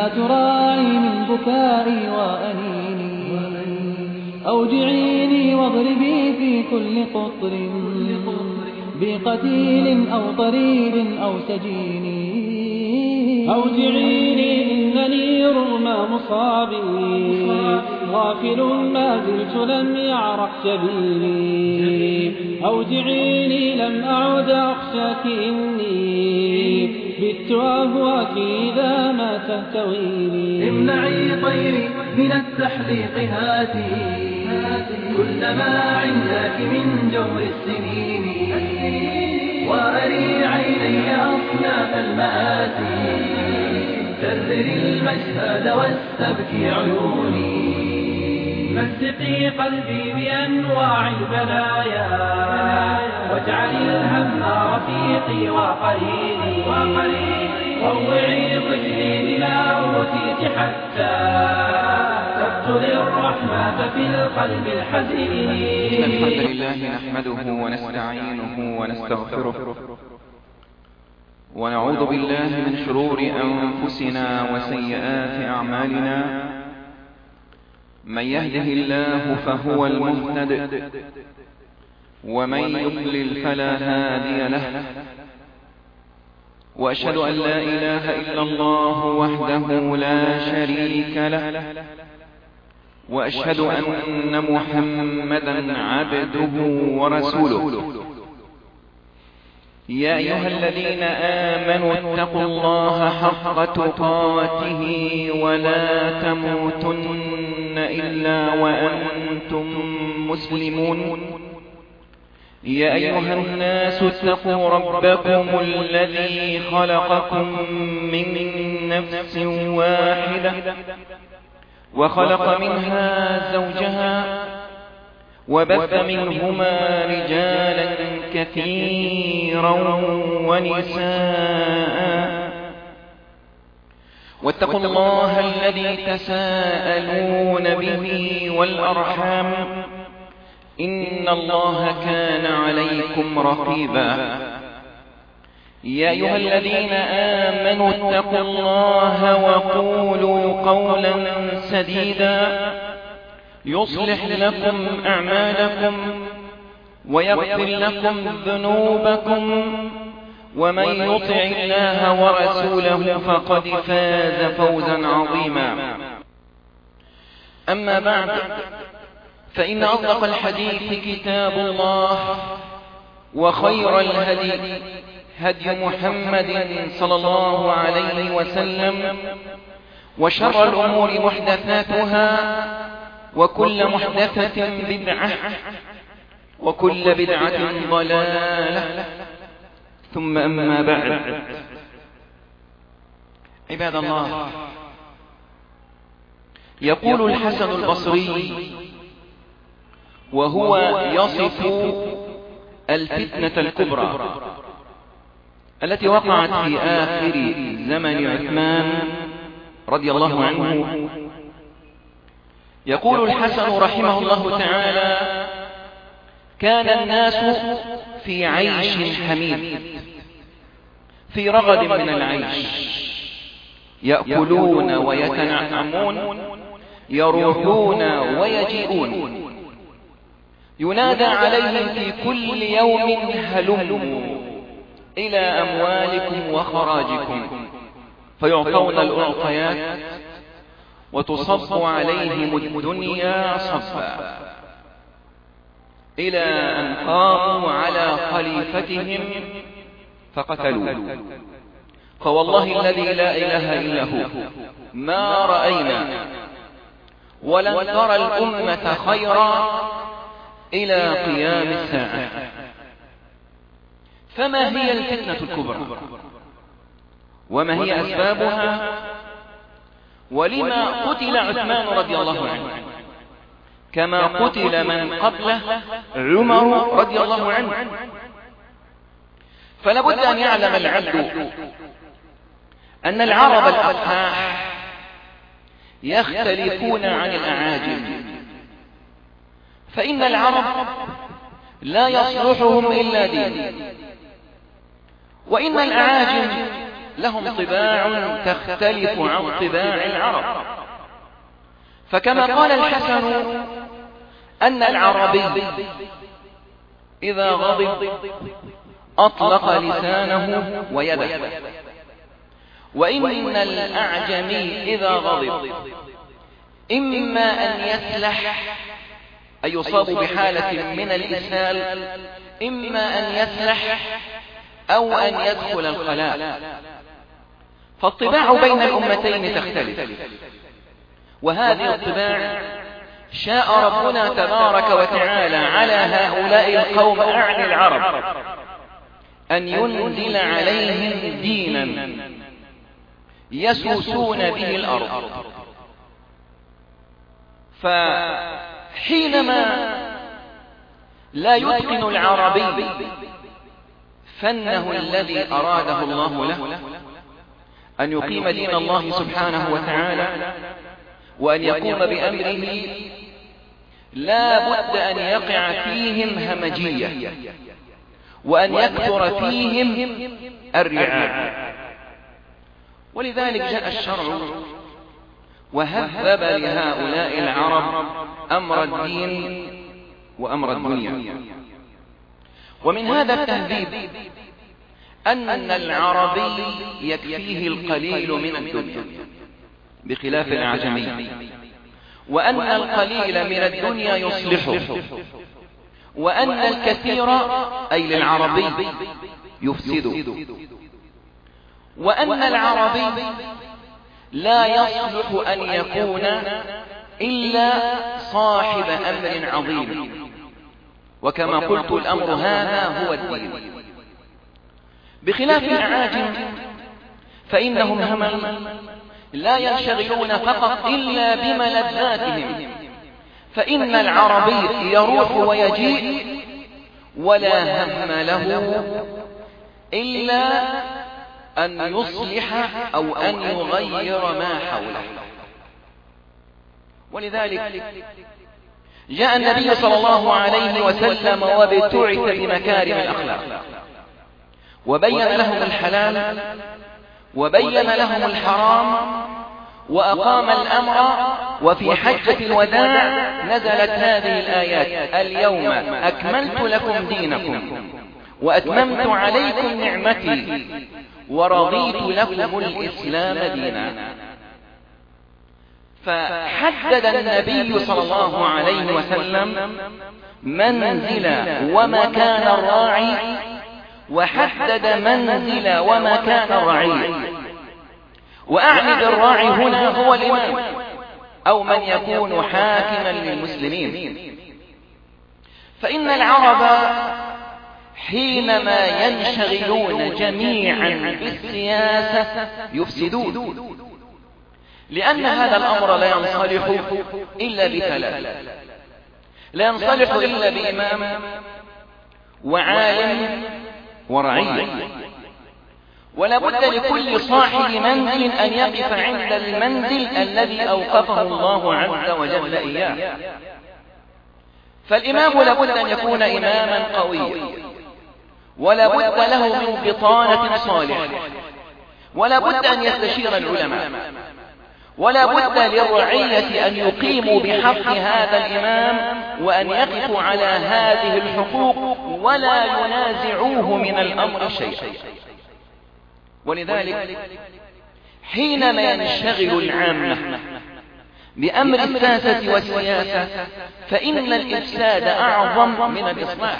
فيها تراعي من بكائي وأنيني. أوجعيني واضربي في كل قطر بقتيل أو طريد أو سجين. أوجعيني إنني رغم مصابي غافل ما زلت لم يعرق جبيني. أوجعيني لم أعد أخشاك إني بت أهواك إذا ما تهتويني. امنعي طيري من التحليق هاتي كلما عندك من جور السنين. وأري عيني أصناف المآتي كرر المشهد واستبكي عيوني. مزقي قلبي بأنواع البلايا واجعلي الهم رفيقي وقريني. روعي طفلي بلا أوتيت حتى تقتل الرحمة في القلب الحزين. الحمد لله نحمده ونستعينه ونستغفره ونعوذ بالله من شرور أنفسنا وسيئات أعمالنا. من يهده الله فهو المهتد ومن يضلل فلا هادي له. وأشهد أن لا إله إلا الله وحده لا شريك له. وأشهد أن محمدا عبده ورسوله. يا أيها الذين آمنوا اتقوا الله حق تقاته ولا تموتن إلا وأنتم مسلمون. يا أيها الناس اتقوا ربكم الذي خلقكم من نفس واحدة وخلق منها زوجها وبث منهما رجالا كثيرا ونساء. واتقوا الله الذي تساءلون به والأرحام إن الله كان عليكم رقيبا. يا أيها الذين آمنوا اتقوا الله وقولوا قولا سديدا يصلح لكم أعمالكم ويغفر لكم ذنوبكم ومن يطع الله ورسوله فقد فاز فوزا عظيما. أما بعد فإن أصدق الحديث كتاب الله وخير الهدي هدي محمد صلى الله عليه وسلم وشر الأمور محدثاتها وكل محدثة بدعة وكل بدعة ضلالة ثم أما بعد. عباد الله، يقول الحسن البصري وهو يصف الفتنة الكبرى التي وقعت في آخر زمن عثمان رضي الله عنه. يقول الحسن رحمه الله تعالى: كان الناس في عيش حميد، في رغد من العيش، يأكلون ويتنعمون، يروحون ويجيئون، ينادى عليهم في كل يوم: هلموا إلى أموالكم وخراجكم، فيعطون الأعطيات وتصب عليهم الدنيا صبا، إلى أن قاموا على خليفتهم فقتلوه. فوالله الذي لا إله إلا هو ما رأينا ولن ترى الأمة خيرا إلى قيام الساعة. فما هي الفتنة الكبرى؟ وما هي أسبابها؟ ولما قتل عثمان رضي الله عنه كما قتل من قبله عمر رضي الله عنه؟ فلابد أن يعلم العبد أن العرب الأصحاح يختلفون عن الأعاجم، فإن العرب لا يصلحهم إلا دين، وإن الأعاجم لهم طباع تختلف عن طباع العرب. فكما قال الحسن أن العربي إذا غضب أطلق لسانه ويده، وإن الأعجمي إذا غضب إما أن يسلح أي يصاب بحالة من الإسهال، إما أن يسلح أو أن يدخل الخلاء. فالطباع بين الأمتين تختلف، وهذه الطباع شاء ربنا تبارك وتعالى على هؤلاء القوم أعني العرب أن ينزل عليهم دينا يسوسون به الأرض. فحينما لا يتقن العربي فنه الذي أراده الله له أن يقيم دين الله سبحانه وتعالى وأن يقوم بأمره، لا بد أن يقع فيهم همجية وأن يكثر فيهم الرعاع. ولذلك جاء الشرع وهذب لهؤلاء العرب أمر الدين وأمر الدنيا. ومن هذا التهذيب أن العربي يكفيه القليل من الدنيا بخلاف الأعجمي، وأن القليل من الدنيا يصلحه، وأن الكثير أي للعربي يفسده، وأن العربي لا يصلح أن يكون إلا صاحب أمر عظيم. وكما قلت الأمر هذا هو الدين، بخلاف الأعاجم فإنهم همل لا ينشغلون فقط إلا بملذاتهم، فإن العربي يروح ويجيء ولا هم له إلا أن يصلح أو أن يغير ما حوله. ولذلك جاء النبي صلى الله عليه وسلم وابتعث بمكارم الأخلاق، وبين لهم الحلال وبين لهم الحرام وأقام الأمر. وفي حجة الوداع نزلت هذه الآيات: اليوم أكملت لكم دينكم وأتممت عليكم نعمتي ورضيت لكم الإسلام دينا. فحدد النبي صلى الله عليه وسلم منزل ومكان الراعي، وحدد منزل ومكان الرعية. وأعني بالراعي هنا هو الإمام أو من يكون حاكما للمسلمين. فإن العرب حينما ينشغلون جميعا بالسياسة يفسدون، لأن هذا الأمر لا ينصلح إلا بثلاث: لا ينصلح إلا بإمام وعالم ورعية. ولا بد لكل صاحب منزل أن يقف عند المنزل الذي أوقفه الله عز وجل إياه. فالإمام لا بد أن يكون إماما قويا، ولا بد له من بطانة صالحة، ولا بد أن يستشير العلماء، ولا بد للرعية أن يقيموا بحق هذا الإمام وأن يقفوا على هذه الحقوق ولا ينازعوه من الأمر شيئا. ولذلك حينما ينشغل العامة بأمر الساسة والسياسة فإن الإفساد أعظم من الإصلاح.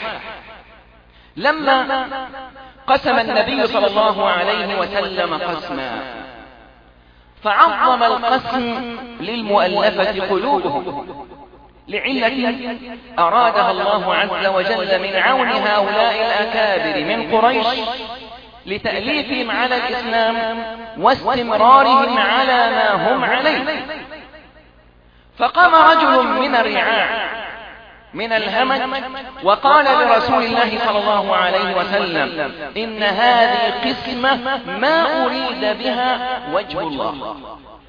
لما قسم النبي صلى الله عليه وسلم قسما فعظم القسم للمؤلفة قلوبهم لعلة أرادها الله عز وجل من عون هؤلاء الأكابر من قريش لتأليفهم على الإسلام واستمرارهم على ما هم عليه. فقام رجل من الرعاع من الهمج وقال لرسول الله صلى الله عليه وسلم: إن هذه قسمة ما أريد بها وجه الله.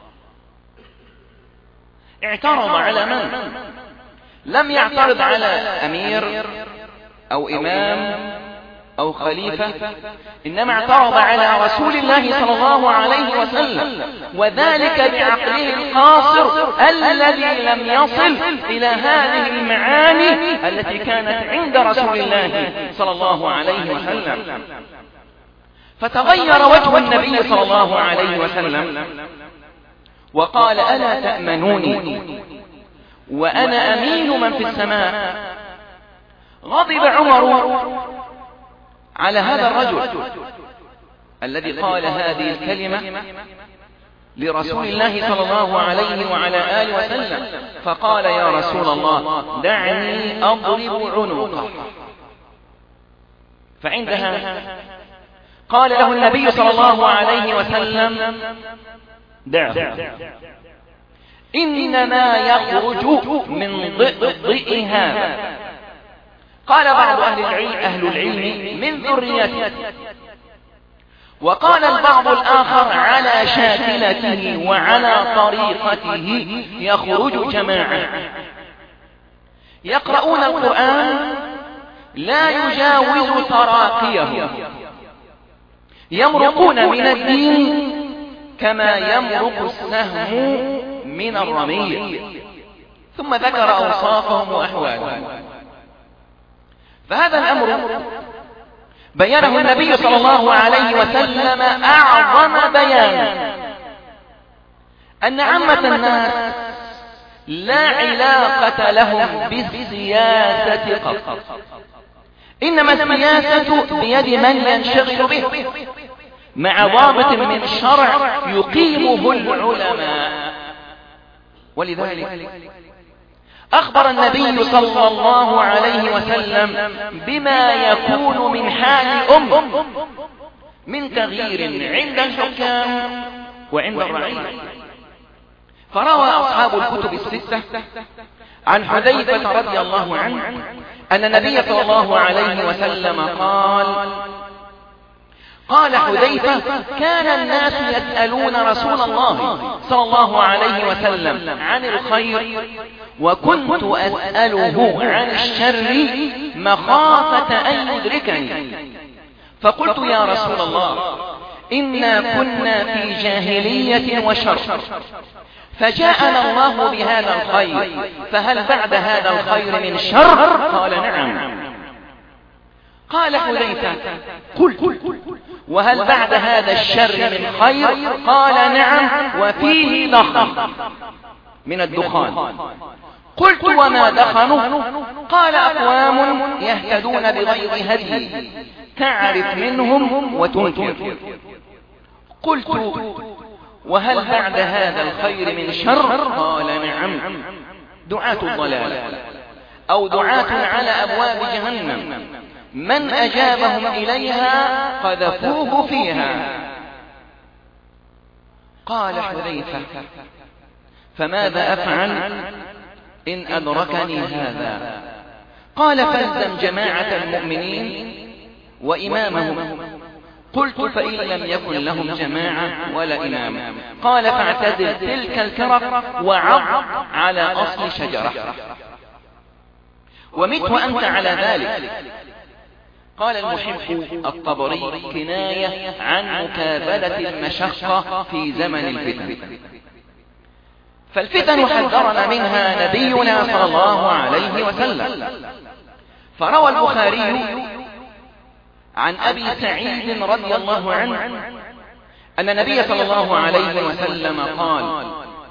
اعترض على من؟ لم يعترض على أمير أو إمام أو خليفة، إنما اعترض على رسول الله صلى الله عليه وسلم، وذلك بعقله القاصر الذي لم يصل إلى هذه المعاني التي كانت عند رسول الله صلى الله عليه وسلم. فتغير وجه النبي صلى الله عليه وسلم وقال: ألا تأمنوني وأنا أمين من في السماء؟ غضب عمر على هذا الرجل الذي قال هذه الكلمة لرسول الله صلى الله عليه وعلى آله وسلم، فقال: يا رسول الله دعني أضرب عنقه. فعندها قال له النبي صلى الله عليه وسلم: دعه، إنما يخرج من ضئ هذا. قال بعض أهل العلم من ذريته، وقال البعض الآخر على شاكلته وعلى طريقته يخرج جماعة يقرؤون القرآن لا يجاوز تراقيهم، يمرقون من الدين كما يمرق السهم من الرمية. ثم ذكر أوصافهم وأحوالهم. فهذا الأمر بينه النبي صلى الله عليه وسلم أعظم بيان، أن عامة الناس لا علاقة لهم بالسياسة قط، إنما السياسة بيد من ينشغل به مع ضابط من الشرع يقيمه العلماء. ولذلك أخبر النبي صلى الله عليه وسلم بما يكون من حال من تغيير عند الحكام وعند الرعية. فروى أصحاب الكتب الستة عن حذيفة رضي الله عنه أن النبي صلى الله عليه وسلم قال حذيفة: كان الناس يسألون رسول الله صلى الله عليه وسلم عن الخير، وكنت أسأله عن الشر مخافة أن يدركني. فقلت: يا رسول الله، إنا كنا في جاهلية وشر، فجاءنا الله بهذا الخير، فهل بعد هذا الخير من شر؟ قال: نعم. قال حذيفة: قلت: وهل بعد هذا الشر من خير؟ قال: نعم، وفيه دخن من الدخان. قلت: وما دخنه؟ قال: أقوام يهتدون بغير هدي، تعرف منهم وتنكر. قلت: وهل بعد هذا الخير من شر؟ قال: نعم، دعاة الضلال أو دعاة على أبواب جهنم، من أجابهم إليها قذفوه فيها. قال حذيفة: فماذا أفعل إن أدركني هذا؟ قال: فالزم جماعة المؤمنين وإمامهم. قلت: فإن لم يكن لهم جماعة ولا إمام؟ قال: فاعتزل تلك الكرة وعض على أصل شجرة، ومت وأنت على ذلك. قال المحب الطبري: كناية عن مكابدة المشقة في زمن الفتن. فالفتن حذرنا منها نبينا صلى الله عليه وسلم. فروى البخاري عن أبي سعيد رضي الله عنه أن النبي صلى الله عليه وسلم قال: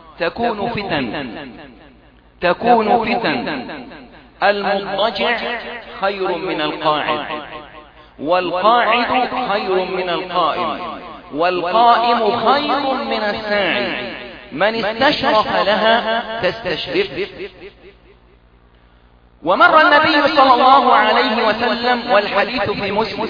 تكون فتن المضطجع خير من القاعد، والقاعد خير من القائم، والقائم خير من الساعي، من استشرف لها تستشرف. ومر النبي صلى الله عليه وسلم والحديث في مسلم،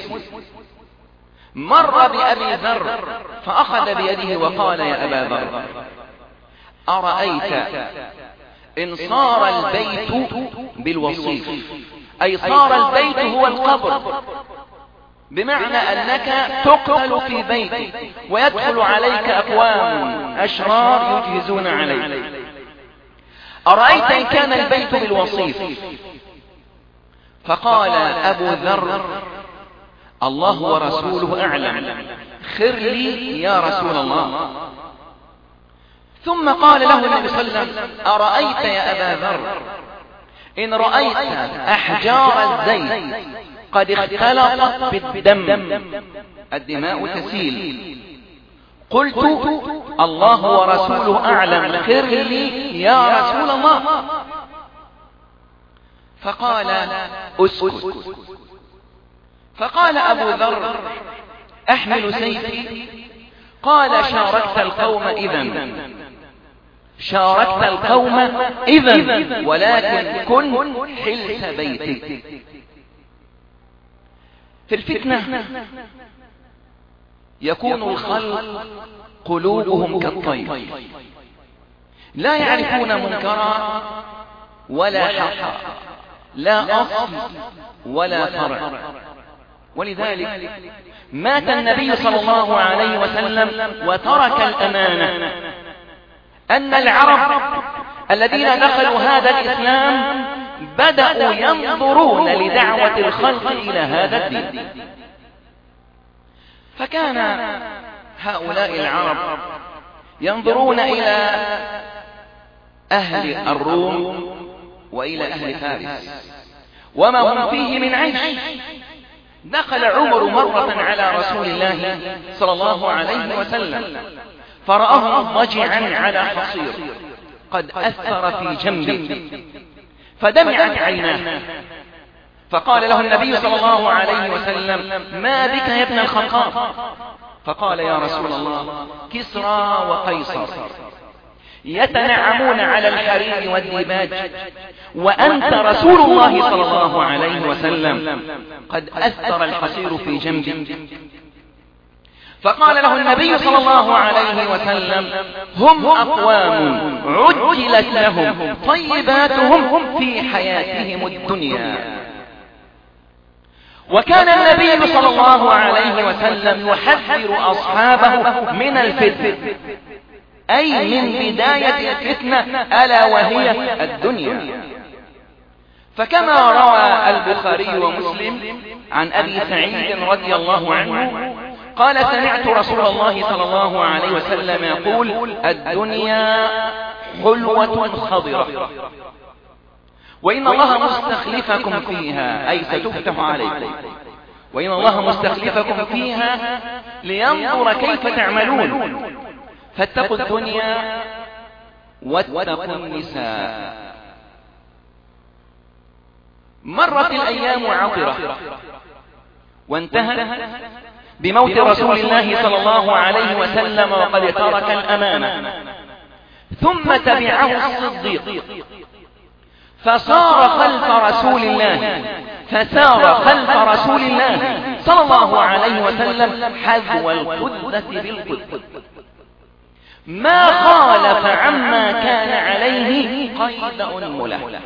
مر بأبي ذر فأخذ بيده وقال: يا أبا ذر، أرأيت إن صار البيت بالوصيف، أي صار البيت هو القبر، بمعنى أنك تقتل في بيتك ويدخل عليك أقوام أشرار يجهزون عليك، أرأيت إن كان البيت بالوصيف؟ فقال أبو ذر: الله ورسوله أعلم، خر لي يا رسول الله. ثم قال له النبي صلى الله عليه وسلم: أرأيت يا أبا ذر إن رأيت أحجار الزيت قد اختلطت بالدم، الدماء تسيل، قلت: الله ورسوله أعلم، خر لي يا رسول الله. فقال: اسكت. فقال أبو ذر: أحمل سيفي؟ قال: شاركت القوم إذن، شاركت القوم إذن، ولكن كن حلس بيتك. في الفتنة يكون الخلق قلوبهم كالطير، لا يعرفون منكرا ولا حقا، لا أصل ولا فرع. ولذلك مات النبي صلى الله عليه وسلم وترك الأمانة أن العرب الذين دخلوا هذا الإسلام بدأوا ينظرون لدعوة الخلق إلى هذا الدين. فكان هؤلاء العرب ينظرون إلى أهل الروم وإلى أهل فارس وما هم فيه من عيش. دخل عمر مرة على رسول الله صلى الله عليه وسلم فرآه مضجعا على حصير قد أثر في جنبه فدمعت عيناه، فقال له النبي صلى الله عليه وسلم: ما بك يا ابن الخطاب؟ فقال: يا رسول الله، كسرى وقيصر يتنعمون على الحرير والديباج، وأنت رسول الله صلى الله عليه وسلم قد أثر الحصير في جنبي. فقال له النبي صلى الله عليه وسلم: هم أقوام عجلت لهم طيباتهم في حياتهم الدنيا. وكان النبي صلى الله عليه وسلم يحذر أصحابه من الفتنة، أي من بداية الفتنة، ألا وهي الدنيا. فكما روى البخاري ومسلم عن أبي سعيد رضي الله عنه قال: سمعت رسول الله صلى الله عليه وسلم يقول: الدنيا حلوة خضرة، وإن الله مستخلفكم فيها، أي ستفتح عليكم، وإن الله مستخلفكم فيها لينظر كيف تعملون، فاتقوا الدنيا واتقوا النساء. مرت الأيام عطرة وانتهت بموت رسول الله صلى الله عليه وسلم وقد ترك الأمانة. ثم تبعه الصديق فسار خلف رسول الله صلى الله عليه وسلم حذو القدة بالقدة، ما خالف عما كان عليه قيد أنملة.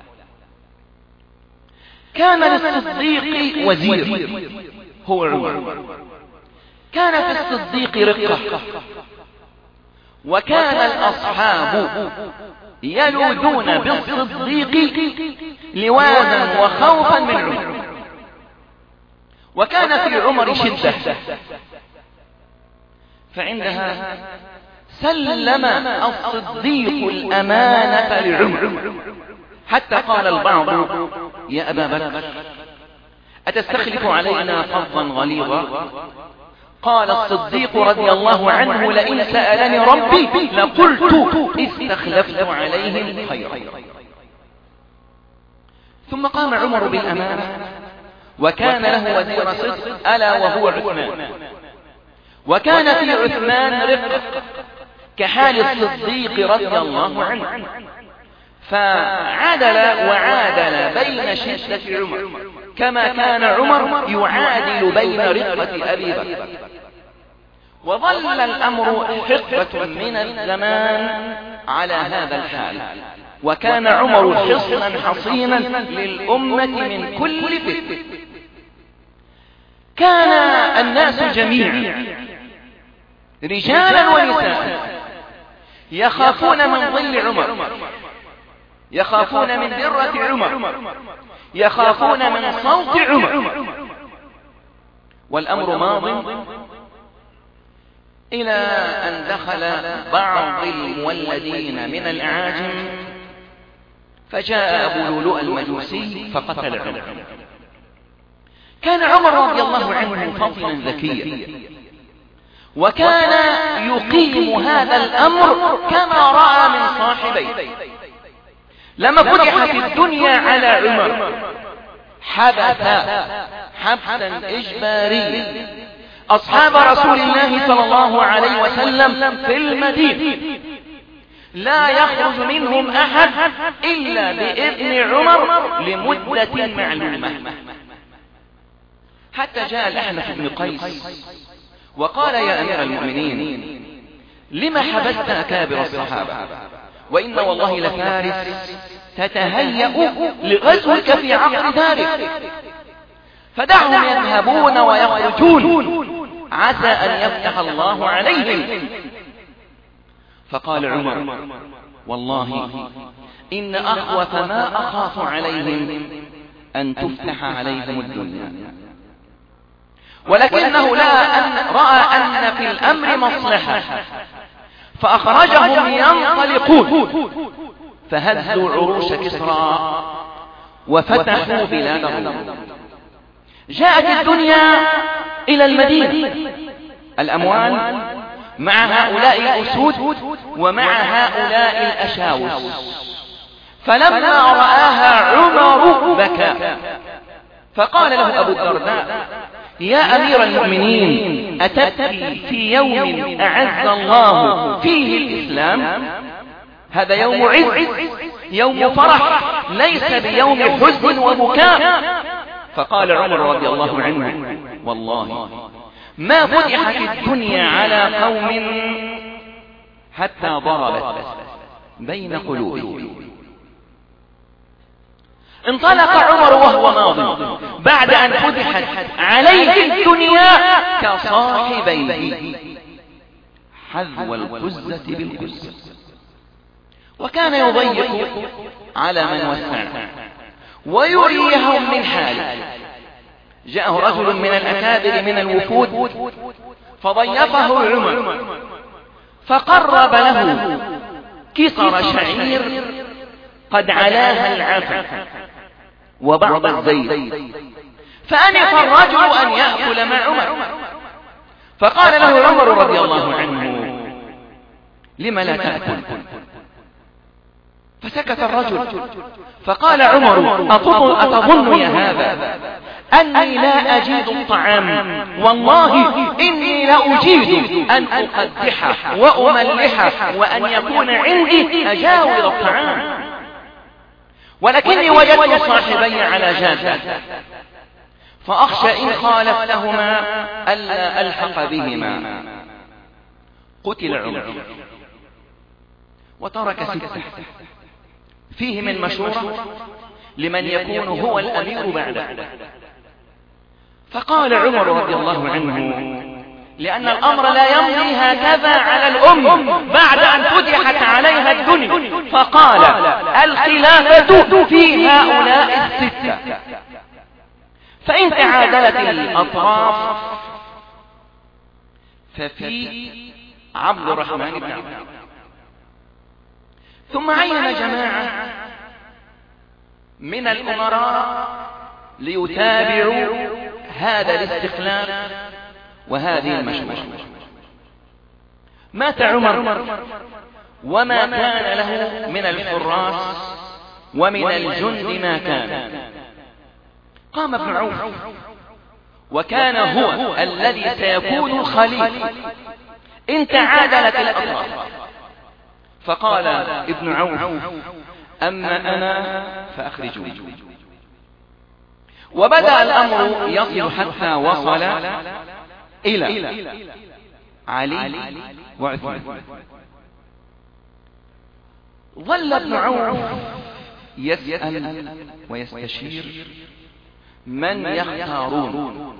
كان للصديق وزير هو عمر، كان في الصديق رقة، وكان الأصحاب يلوذون بالصديق لواذا وخوفا من عمر، وكان في عمر شدة. فعندها سلم الصديق الأمانة لعمر، حتى قال البعض: يا أبا بكر، أتستخلف علينا فظا غليظا؟ قال الصديق رضي الله عنه: لئن سألني ربي لقلت استخلفت عليهم خيرا. ثم قام عمر بالأمانة، وكان له وزير صدق ألا وهو عثمان، وكان في عثمان رقة كحال الصديق رضي الله عنه، فعادل وعادل بين شدة عمر كما كان عمر يعادل بين رقة أبي بكر. وظل الأمر حقبة من الزمان على هذا الحال، وكان عمر حصنا حصينا للأمة من كل فتنة. كان الناس جميعا رجالا ونساء يخافون من ظل عمر، يخافون من درة عمر، يخافون من صوت عمر. والأمر ماض إلى أن دخل بعض المولدين من الأعاجم، فجاء أبو لؤلؤ المجوسي فقتل عمر. كان عمر رضي الله عنه فطنا ذكيا، وكان يقيم هذا الأمر كما رأى من صاحبيه. لما فتحت الدنيا على عمر حبس حبسا إجباريا أصحاب رسول الله صلى الله عليه وسلم في المدينة، لا يخرج منهم أحد إلا بإذن عمر لمدة معلومة، حتى جاء الأحنف بن قيس وقال: يا أمير المؤمنين، لما حبست أكابر الصحابة؟ وإن والله لفارس تتهيأ لغزوك في عقد ذلك، فدعهم يذهبون ويخرجون عسى أن يفتح الله عليهم. فقال عمر: والله إن أخوف ما أخاف عليهم أن تفتح عليهم الدنيا، ولكنه رأى أن في الأمر مصلحة، فأخرجهم ينطلقون، فهزوا عروش كسرى وفتحوا بلادهم. جاءت الدنيا إلى المدينة، الأموال مع هؤلاء الأسود ومع هؤلاء الأشاوس، فلما رآها عمر بكى، فقال له أبو الدرداء: يا أمير المؤمنين، أتبكي في يوم أعز الله فيه الإسلام؟ هذا يوم عز، يوم فرح، ليس بيوم حزن وبكاء. فقال عمر رضي الله عنه: والله ما فتحت الدنيا على قوم حتى ضربت بين قلوبهم. انطلق عمر وهو ماض بعد أن فتحت عليه الدنيا كصاحبيه حذو القزة بالقزة، وكان يضيق على من وسع ويريهم من حاله. جاءه رجل من الأكابر من الوفود فضيفه عمر، فقرب له كسر شعير قد علاها العفن وبعض الزيت، فأنف الرجل أن يأكل مع عمر، فقال له عمر رضي الله عنه: لم لا تأكل؟ فسكت الرجل، فقال عمر: أتظن يا هذا أني لا أجيد الطعام؟ والله إني لأجيد أن أقدح وأملح وأن يكون عندي أجاوز الطعام، ولكني وجدت صاحبي على جادة، فأخشى إن خالفتهما ألا ألحق بهما. قتل عمر وترك 6 فيه من مشورة لمن يكون هو الأمير بعده. فقال عمر رضي الله عنه: لأن الأمر لا يمضي هكذا على الأم بعد أن فتحت عليها الدنيا، فقال: الخلافة في هؤلاء 6، فإن تعادلت الأطراف ففي عبد الرحمن بن عوف. ثم عين جماعة من الأمراء ليتابعوا هذا الاستخلاف وهذه المشورة. مات عمر وما كان له من الحراس ومن الجند ما كان. قام ابن عوف وكان هو الذي سيكون خليفة إن تعادلت الأطراف، فقال ابن عوف: أما أنا فأخرجوني. وبدأ الأمر يصل حتى وصل إلى علي وعثمان. ظل ابن عوف يسأل ويستشير من يختارون.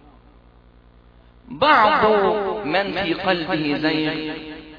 بعض من في قلبه زيغ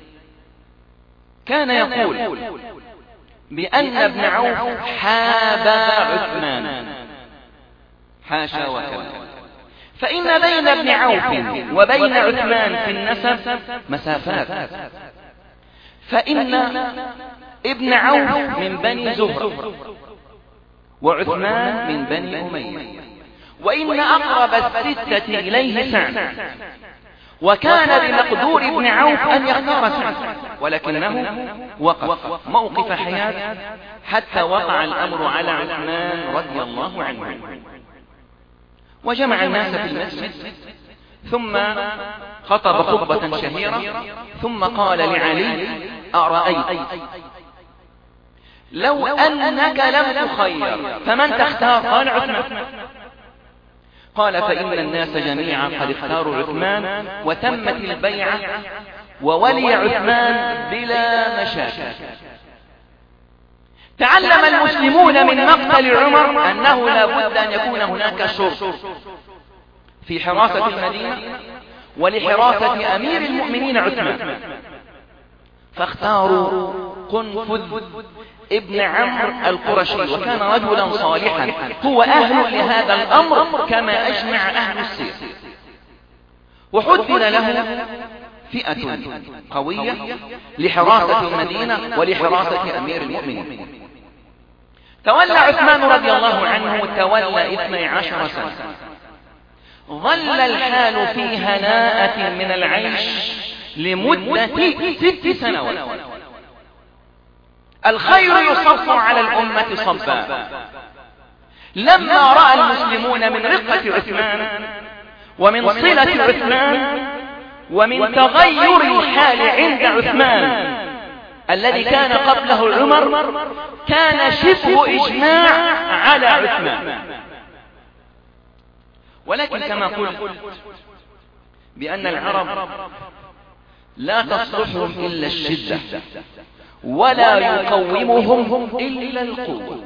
كان يقول بأن ابن عوف حاب عثمان، حاشا وكلا، فإن بين ابن عوف وبين عثمان في النسب مسافات، فإن ابن عوف من بني زهرة وعثمان من بني أمية، وإن أقرب الستة إليه سعد، وكان بمقدور ابن عوف أن يختار سعد، ولكنه وقف موقف حياة حتى وقع الأمر على عثمان رضي الله عنه، وجمع الناس في المسجد، ثم خطب خطبة شهيرة، ثم قال لعلي: أرأيت لو أنك لم تخير فمن تختار؟ قال: عثمان. قال: فإن الناس جميعا قد اختاروا عثمان، وتمت البيعة، وولي عثمان بلا مشاكل. تعلم المسلمون من مقتل عمر أنه لا بد أن يكون هناك شرط في حراسة المدينة ولحراسة أمير المؤمنين عثمان، فاختاروا قنفذ ابن عمرو القرشي، وكان رجلا صالحا هو أهل لهذا الأمر كما أجمع أهل السير، وحدد له فئة قوية لحراسة المدينة ولحراسة أمير المؤمنين. تولى عثمان رضي الله عنه تولى 12 سنة، ظل الحال في هناءة من العيش لمدة 6 سنوات. الخير يصب على الأمة صبا. لما رأى المسلمون من رقة عثمان ومن صلة عثمان ومن تغير الحال عند عثمان الذي كان قبله عمر، كان شبه إجماع على عثمان. ولكن كما قلت بأن العرب لا تصلحهم إلا الشدة، ولا يقومهم إلا القوة.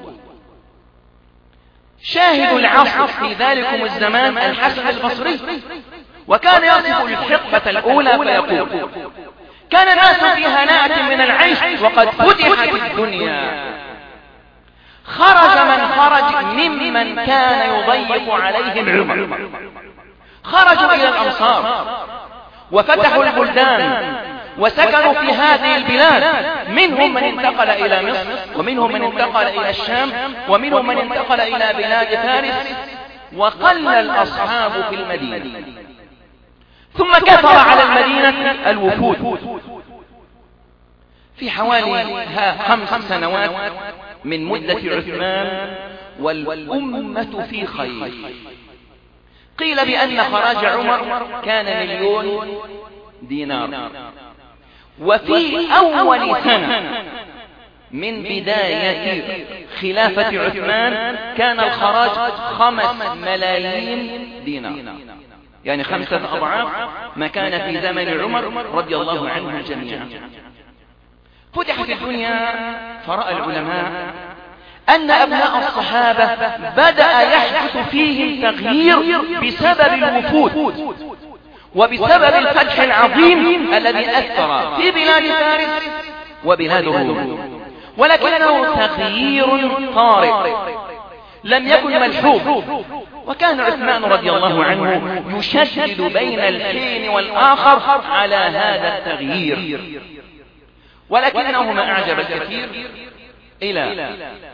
شاهد العصر في ذلكم الزمان الحسن البصري، وكان يصف الحقبة الأولى فيقول: كان الناس في هناءة من العيش وقد فتحت الدنيا، خرج من خرج ممن كان يضيق عليهم عمر، خرجوا إلى الأمصار وفتحوا البلدان وسكنوا في هذه البلاد، منهم من انتقل إلى مصر، ومنهم من انتقل إلى الشام، ومنهم من انتقل إلى بلاد فارس، وقل الأصحاب في المدينة. ثم كثر على المدينة الوفود في حوالي 5 سنوات من مدة عثمان، والأمة في خير. قيل بأن خراج عمر كان 1,000,000 دينار، وفي أول سنة من بداية خلافة عثمان كان الخراج 5 ملايين دينار، يعني 5 أضعاف ما كان في زمن عمر رضي الله عنه جميعا. فتحت الدنيا، فرأى العلماء أن أبناء الصحابة بدأ يحدث فيهم تغيير بسبب الوفود وبسبب الفتح العظيم الذي أثر في بلاد فارس وبلاد الروم، ولكنه تغيير طارئ لم يكن ملحوظ. وكان عثمان رضي الله عنه يشدد بين الحين والآخر على هذا التغيير، ولكنه ما أعجب الكثير إلى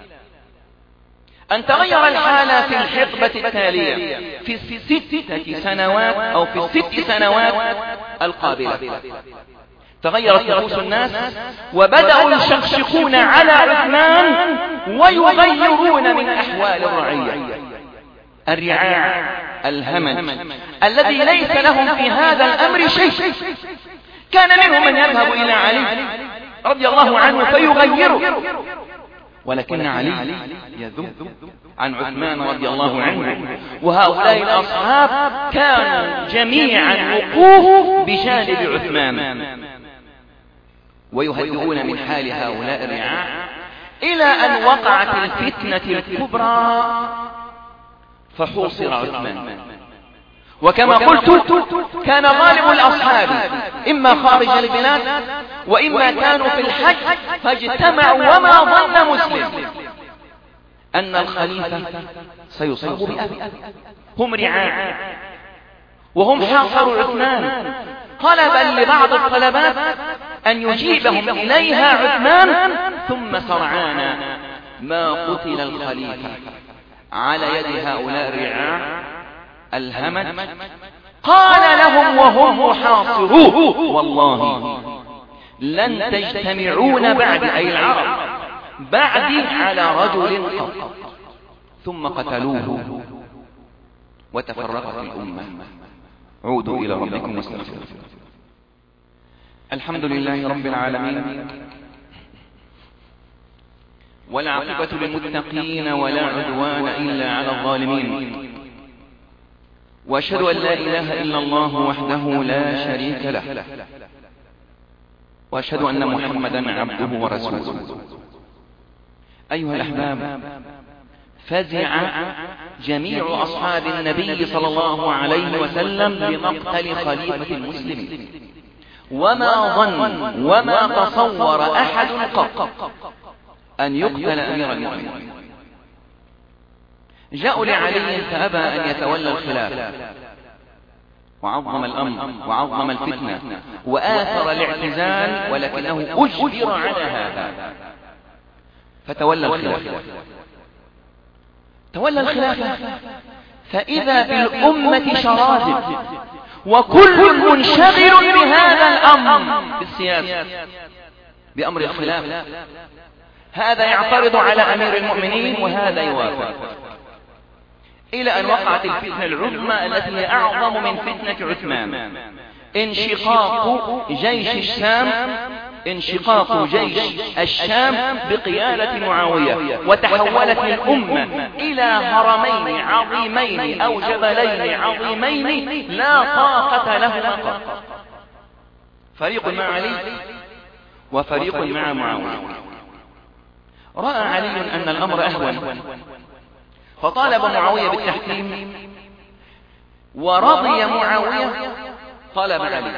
أن تغير الحال في الحقبة التالية في 6 سنوات أو في 6 سنوات القابلة. تغيرت نفوس الناس وبدأوا يشقشقون على عثمان ويغيرون من أحوال الرعية. الرعاع الهمج الذي ليس لهم في هذا الأمر شيء، كان منهم من يذهب إلى علي رضي الله عنه فيغيره، ولكن علي يذب عن عثمان رضي الله عنه. وهؤلاء الأصحاب كانوا جميعا وقوف بجانب عثمان ويهدئون من حال هؤلاء الرعاع، إلى أن وقعت الفتنة الكبرى فحوصر عثمان. وكما قلت كان غالب الأصحاب إما خارج البلاد وإما كانوا في الحج، فاجتمعوا وما ظن مسلم أن الخليفة سيصاب بأبي. هم رعاع وهم حاصروا عثمان، طلبا لبعض الطلبات أن يجيبهم إليها عثمان، ثم سرعان ما قتل الخليفة على يد هؤلاء الرعاع الهمج. قال لهم وهم حاصروه: والله لن تجتمعون بعد، أي العرب، بعدي على رجل قط. ثم قتلوه وتفرقت الأمة. عودوا إلى ربكم واستغفروا. الحمد لله رب العالمين، والعاقبة للمتقين ولا عدوان إلا على الظالمين، وأشهد أن لا إله إلا الله وحده لا شريك له، وأشهد أن محمدا عبده ورسوله. أيها الأحباب، فزع جميع أصحاب النبي صلى الله عليه وسلم بمقتل خليفة المسلمين، وما ظن وما تصور أحد قط أن يقتل أمير المؤمنين. جاءوا لعلي فأبى أن يتولى الخلافة، وعظم الأمر وعظم الفتنة وآثر الاعتزال، ولكنه أجبر على هذا فتولى الخلافة. تولى الخلافة فإذا بالأمة شراذم، وكل منشغل بهذا الأمر، بالسياسة، بأمر الخلافة. هذا يعترض على أمير المؤمنين وهذا يوافق، إلى أن وقعت الفتنة العظمى التي هي أعظم من فتنة عثمان، انشقاق جيش الشام بقيادة معاوية، وتحولت الأمة إلى هرمين عظيمين أو جبلين عظيمين لا طاقة لهما قط، فريق مع علي وفريق مع معاوية. رأى علي أن الأمر أهون فطالب معاوية بالتحكيم، ورضي معاوية طلب علي.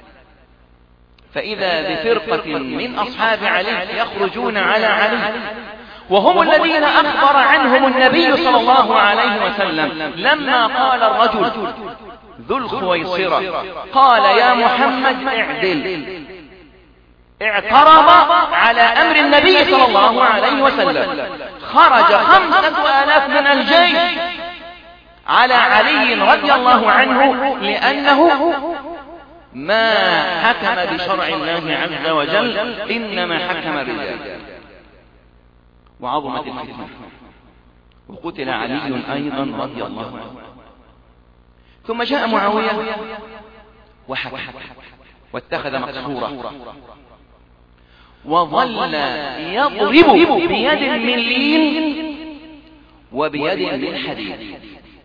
فإذا بفرقة من أصحاب علي يخرجون على علي، وهم الذين أخبر عنهم النبي صلى الله عليه وسلم لما قال الرجل ذو الخويصرة قال: يا محمد اعدل، اعترض على أمر النبي صلى الله عليه وسلم. خرج 5000 من الجيش على علي رضي الله عنه، لأنه ما حكم بشرع الله عز وجل، إنما حكم الرجال. وعظمت الفتنة، وقتل علي أيضا رضي الله عنه. ثم جاء معاوية وحكم واتخذ مقصورة، وظل يضرب بيد من لين وبيد من حديد.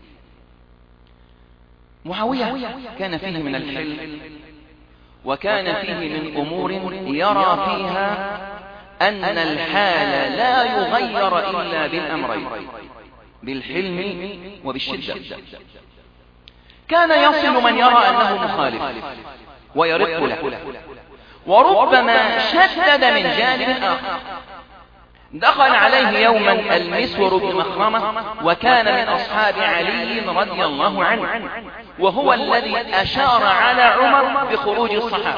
معاوية كان فيه من الحلم، وكان فيه من أمور يرى فيها أن الحال لا يغير إلا بالأمرين، بالحلم وبالشدة. كان يصل من يرى أنه مخالف ويرق له، وربما شدد من جانب آخر. دخل عليه يوما المسور بن مخرمة، وكان من أصحاب علي رضي الله عنه، وهو الذي أشار على عمر بخروج الصحابة.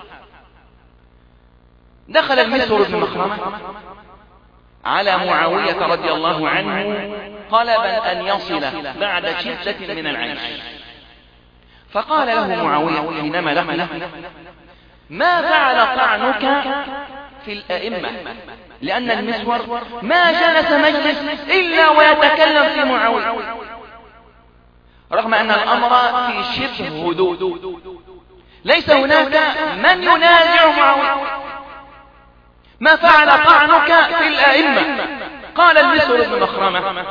دخل المسور بن مخرمة على معاوية رضي الله عنه طلبا أن يصل بعد شدة من العيش. فقال له معاوية حينما لقيه: ما فعل طعنك في الأئمة؟ لأن المسور ما جلس مجلس إلا ويتكلم في معاوية، رغم أن الأمر في شبه هدوء، ليس هناك من ينازع معاوية. ما فعل طعنك في الأئمة؟ قال المسور بن مخرمة: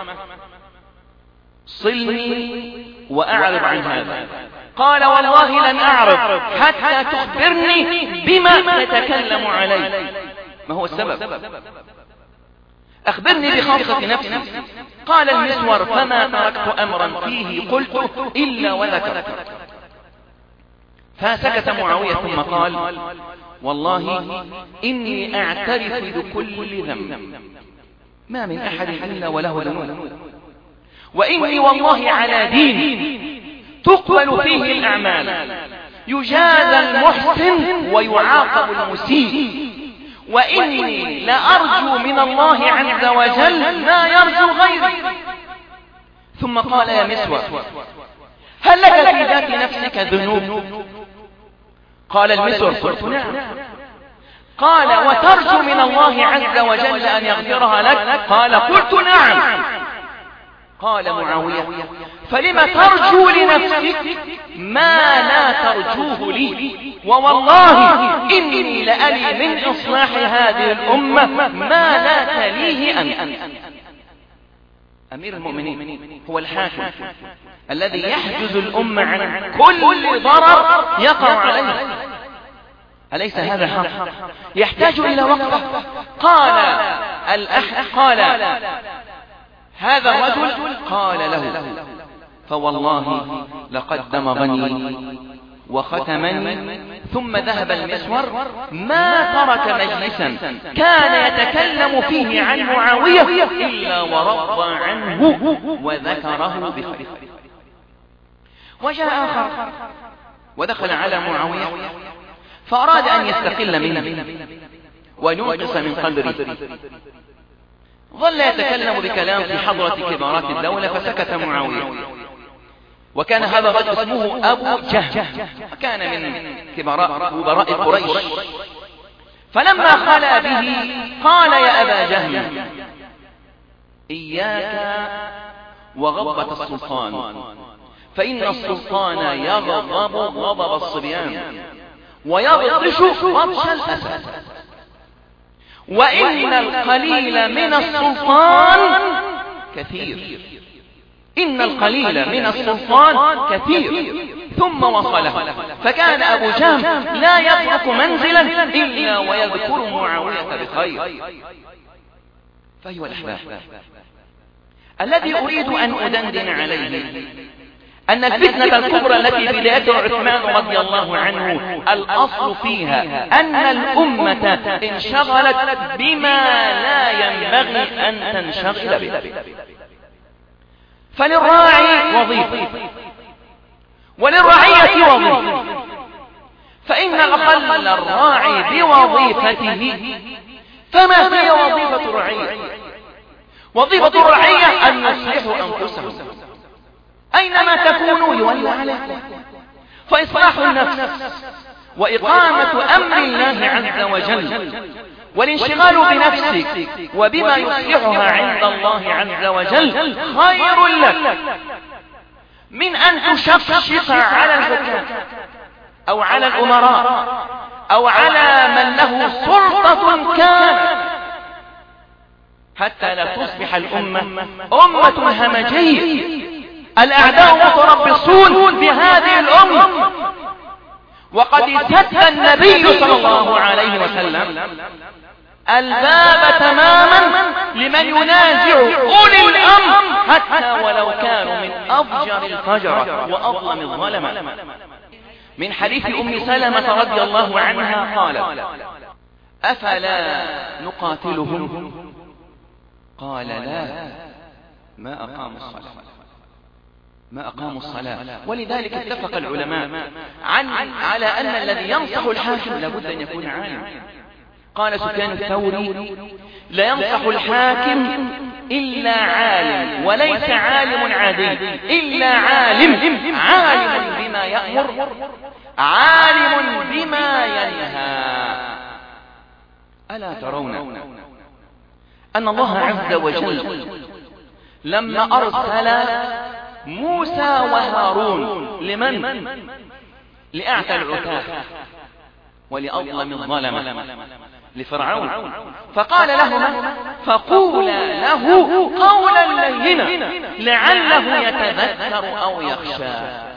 صلني وأعرض عن هذا. قال: والله لن أعرض حتى تخبرني بما تتكلم عليه. ما هو السبب؟ أخبرني بخاصة نفسي. قال المسور: فما تركت أمرا فيه قلت إلا وذكرت. فسكت معاوية ثم قال: والله إني أعترف بكل ذنب، ما من أحد إلا وله ذنوب، وإني والله على دين تقبل فيه الأعمال، يجازى المحسن ويعاقب المسيء، وإني لأرجو من الله عز وجل ما يرجو غيره. ثم قال يا مسور هل لك في ذات نفسك ذنوب؟ قال المسور قلت نعم. قال وترجو من الله عز وجل أن يغفرها لك؟ قال قلت نعم. قال معاوية فلم ترجو لنفسك ما لا ترجوه لي؟ ووالله إني لألي من إصلاح هذه الأمة ما لا تليه أنت. أمير المؤمنين هو الحاكم الذي يحجز الأمة عن كل ضرر يقع عليه، أليس هذا حق؟ يحتاج إلى وقفة. قال هذا الرجل قال له فوالله لقد دمغني وختمني. ثم ذهب المسور ما ترك مجلسا كان يتكلم فيه عن معاوية إلا ورضى عنه وذكره بخير. وجاء آخر ودخل على معاوية فأراد أن يستقل منه وينقص من قدره، ظل يتكلم بكلام في حضرة كبارات الدولة فسكت معاوية. وكان هذا الرجل اسمه أبو جهم، كان من كبراء قريش. فلما خلا به قال يا أبا جهم إياك وغضبة السلطان، فإن السلطان يغضب غضب الصبيان ويبطش بطش الأسد، وإن القليل من السلطان كثير. إن القليل من السلطان كثير. ثم وصله فكان أبو جهم لا يترك منزلا إلا ويذكر معاوية بخير. فأيها الأحباب الذي أريد أن أدندن عليه أن الفتنة الكبرى التي بدأتها عثمان رضي الله عنه الأصل فيها أن الأمة انشغلت بما لا ينبغي أن تنشغل به. فللراعي وظيفة وللرعية وظيفة، فإن أقل الراعي بوظيفته فما هي وظيفة الرعية؟ وظيفة الرعية أن يصلحوا أنفسهم أينما تكونوا يولى عليكم، فإصلاح النفس وإقامة أمر الله عز وجل والانشغال بنفسك وبما يصلحها عند الله عز وجل خير لك من أن تشقق على الحكام أو على الأمراء أو على من له سلطة كانت، حتى لا تصبح الأمة أمة همجية الأعداء متربصون بهذه الأمة. وقد سد النبي صلى الله عليه وسلم الباب تماما لمن ينازع أولي الأمر حتى ولو كانوا من أفجر الفجرة وأظلم الظلمة. من حديث أم سلمة رضي الله عنها قالت أفلا نقاتلهم؟ قال لا، ما أقاموا الصلاة. ولذلك اتفق العلماء على أن الذي ينصح الحاكم لابد أن يكون عالم. قال سفيان الثوري لا ينصح الحاكم إلا عالم، وليس عالم عادي، إلا عالم بما يأمر عالم بما ينهى. ألا ترون أن الله عز وجل لما أرسل موسى وهارون لمن؟ لأعتى العتاة ولأظلم الظلمة، لفرعون، فقال لهما فقولا له قولا لينا لعله يتذكر أو يخشى.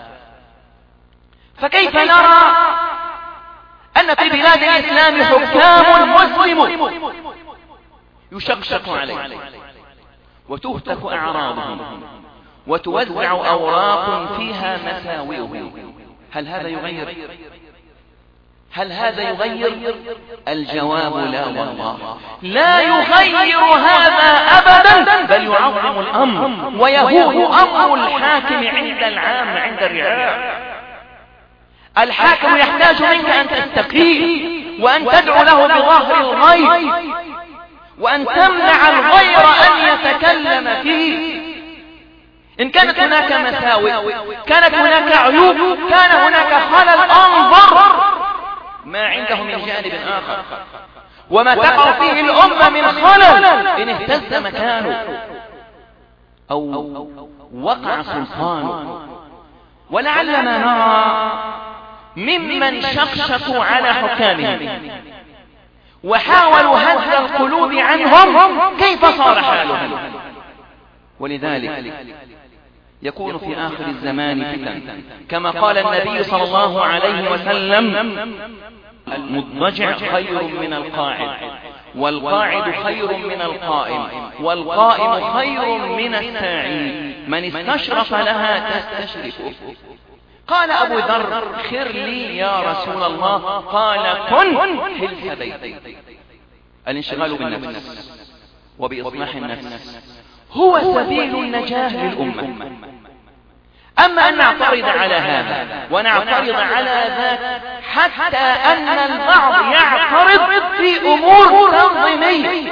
فكيف نرى أن في بلاد الإسلام حكام مسلمون يشقشق عليه وتهتك أعراضهم وتوزع أوراق فيها مساوئهم؟ هل هذا يغير؟ هل هذا يغير؟ الجواب لا والله، لا يغير هذا أبدا، بل يعظم الأمر ويهون أمر الحاكم عند العام، عند الرعاية. الحاكم يحتاج منك أن تستقيم وأن تدعو له بظهر الغيب، وأن تمنع الغير أن يتكلم فيه. إن كانت هناك مساوئ، كانت هناك عيوب، كان هناك خلل، انظر ما عنده من جانب آخر. وما تقع فيه الأمة من خلل إن اهتز مكانه أو وقع سلطانه. ولعل ما نرى ممن شقشقوا على حكامهم وحاولوا هز القلوب عنهم كيف صار حالهم. ولذلك يكون في آخر الزمان فتن، كما قال النبي صلى الله عليه وسلم: المضجع خير من القاعد، والقاعد خير من القائم، والقائم خير من الساعي، من استشرف لها تستشرفه. قال أبو ذر: خر لي يا رسول الله. قال: كن حلف بيتي. الانشغال بالنفس وبإصلاح النفس هو سبيل النجاة للأمة. أما أن نعترض على هذا ونعترض على ذاك، حتى أن البعض يعترض في أمور تنظيمية،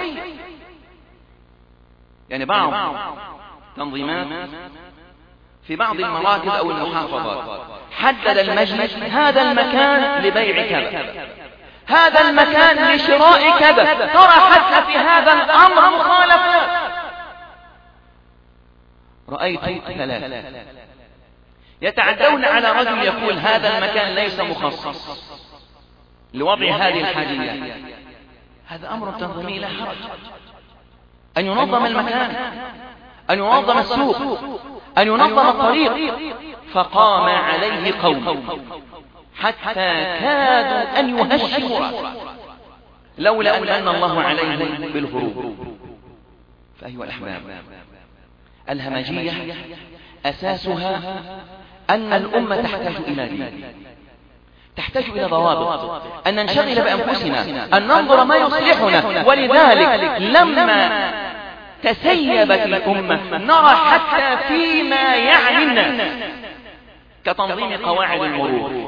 يعني بعض تنظيمات في بعض المراكز أو المحافظات حدد المجلس: هذا المكان لبيع كذا، هذا المكان لشراء كذا. ترى حتى في هذا الأمر مخالفات. رأيت ثلاثة يتعدون على رجل يقول: هذا المكان ليس مخصص لوضع هذه الحاجيات. هذا أمر تنظيمي لا حرج، أن ينظم المكان، أن ينظم السوق، أن ينظم الطريق. فقام عليه قوم حتى كادوا أن يهشموا رأسه، لولا أن من الله عليهم بالهروب. فأيها الأحباب، الهمجية أساسها أن الأمة تحتاج إلى دين، تحتاج إلى ضوابط، أن ننشغل بأنفسنا، أن ننظر ما يصلحنا. ولذلك لما تسيبت الأمة نرى حتى فيما يعني الناس كتنظيم قواعد المرور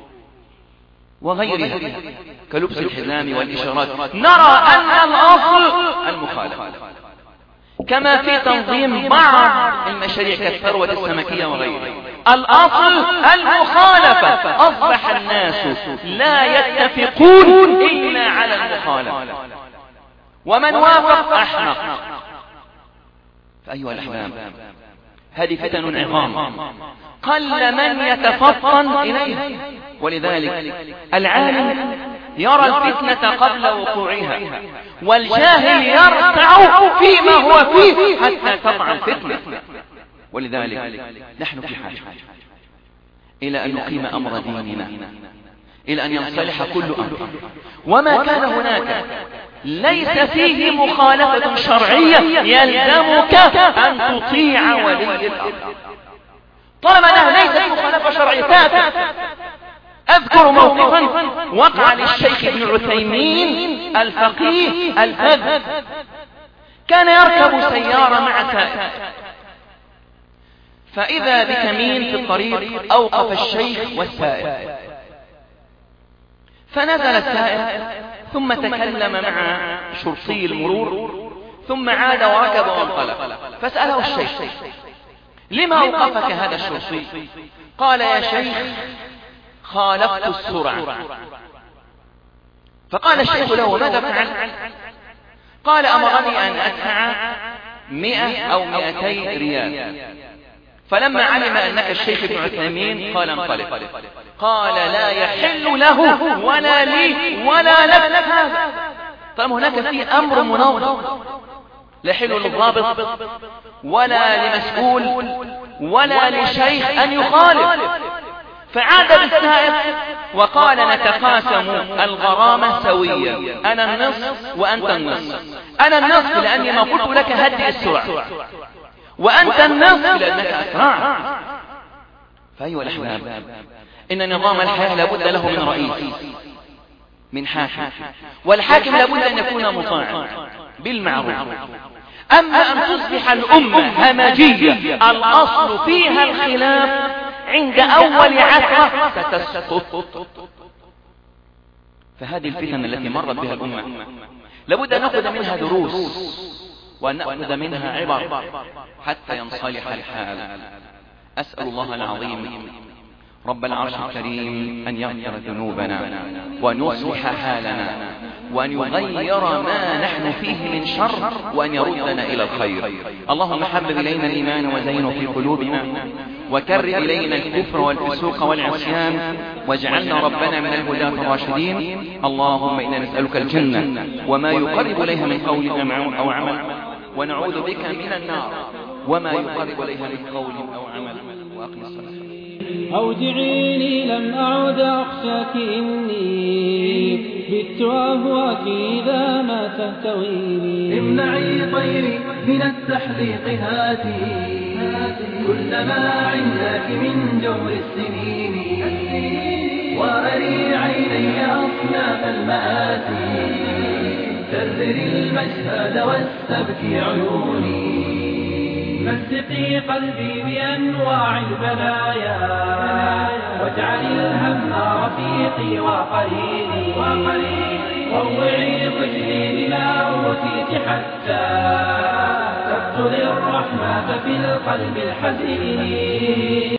وغيرها كلبس الحزام والإشارات، نرى أن الأصل المخالفة، كما في تنظيم بعض المشاريع كالثروة السمكية وغيرها. الأصل المخالفة. أصبح الناس لا يتفقون إلا على المخالفة، ومن وافق أحمق. فأيها الأحباب، هذه فتن عظام قل من يتفطن إليها. ولذلك العالم يرى الفتنة قبل وقوعها، والجاهل يرتع فيما هو فيه حتى تقع الفتنة. ولذلك نحن في حاجة إلى أن نقيم أمر ديننا، إلى أن ينصلح كل أمر، وما كان هناك ليس فيه مخالفة شرعية يلزمك أن تطيع ولي الأمر. طالما أنه ليس مخالفة شرعية تافهة. أذكر موقفا وقع للشيخ ابن عثيمين الفقيه الفذ، كان يركب سيارة مع سائق، فإذا بكمين في الطريق أوقف الشيخ والسائق، فنزل السائق ثم تكلم مع شرطي المرور، ثم عاد وركب وانطلق. فسأله الشيخ: لما أوقفك هذا الشرطي؟ قال: يا شيخ، خالفت السرعة. فقال الشيخ له: ماذا فعل؟ قال: أمرني أن أدفع 100 أو 200 ريال. فلما علم أنك الشيخ ابن عثيمين قال: انطلق. قال: لا يحل له ولا لي ولا لك هذا. طيب هناك في أمر منظم، لا يحل للضابط ولا لمسؤول ولا لشيخ أن يخالف. فعاد بالسائق وقال: نتقاسم الغرامة سويا، أنا النصف وأنت النصف. أنا النصف لأني ما قلت لك هدئ السرعة، وأنت النصف لأنك أسرع. فأيها الأحباب، إن نظام الحياة لابد له من رئيس، من حاكم، والحاكم لابد أن يكون مطاعا بالمعروف. أما أن تصبح الأمة همجية الأصل فيها الخلاف، عند أول عثرة ستسقط. فهذه الفتن التي مرت بها الأمة لابد أن نأخذ منها دروس وأن نأخذ منها عبر حتى ينصلح الحال. أسأل الله العظيم رب العرش الكريم أن يغفر ذنوبنا وأن يصلح حالنا وأن يغير ما نحن فيه من شر وأن يردنا إلى الخير. اللهم حبب إلينا الإيمان وزينه في قلوبنا وكره إلينا الكفر والفسوق والعصيان واجعلنا ربنا من الهداة الراشدين. اللهم إنا نسألك الجنة وما يقرب إليها من قول أو عمل، ونعوذ بك من النار وما يقرب إليها من قول أو عمل. وأقم الصلاة. أودعيني لم أعد أخشاك إني بت أهواك إذا ما تهتويني. امنعي طيري من التحليق هاتي كلما عندك من جور السنين، وأري عيني أصناف المآتي كرر المشهد واستبكي عيوني. مزقي قلبي بأنواع البلايا واجعل الهم رفيقي وقريني، روعي خجلي بما أوتيت حتى تقتل الرحمة في القلب الحزين.